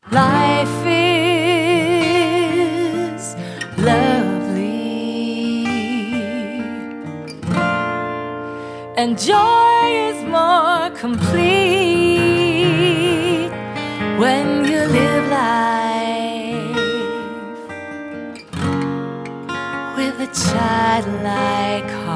Life is lovely, and joy is more complete when you live life with a childlike heart.